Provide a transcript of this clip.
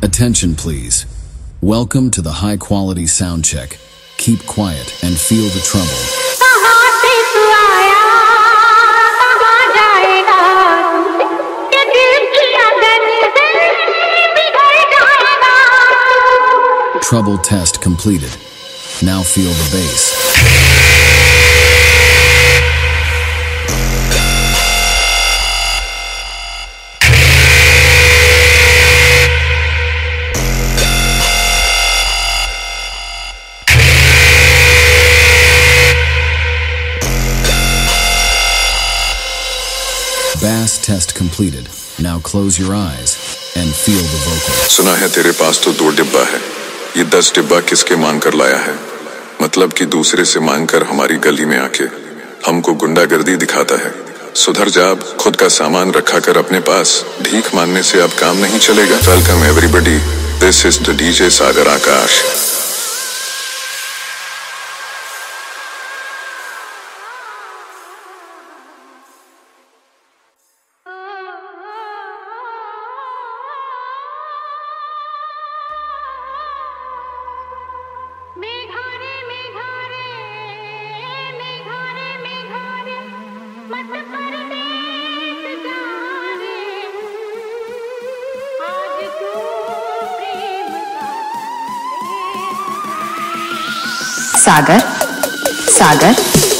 Attention please. Welcome to the high quality sound check. Keep quiet and feel the trouble. Trouble test completed. Now feel the bass. Bass test completed. Now close your eyes and feel the vocal. सुना है तेरे पास तो 2 डिब्बा है, ये 10 डिब्बा किसके मांग कर लाया है? मतलब कि दूसरे से मांग कर हमारी गली में आके हमको गुंडागर्दी दिखाता है। सुधर जा, अब खुद का सामान रखा कर अपने पास, भीख मांगने से अब काम नहीं चलेगा। Welcome everybody, this is the DJ Sagar Akash. Sagar Sagar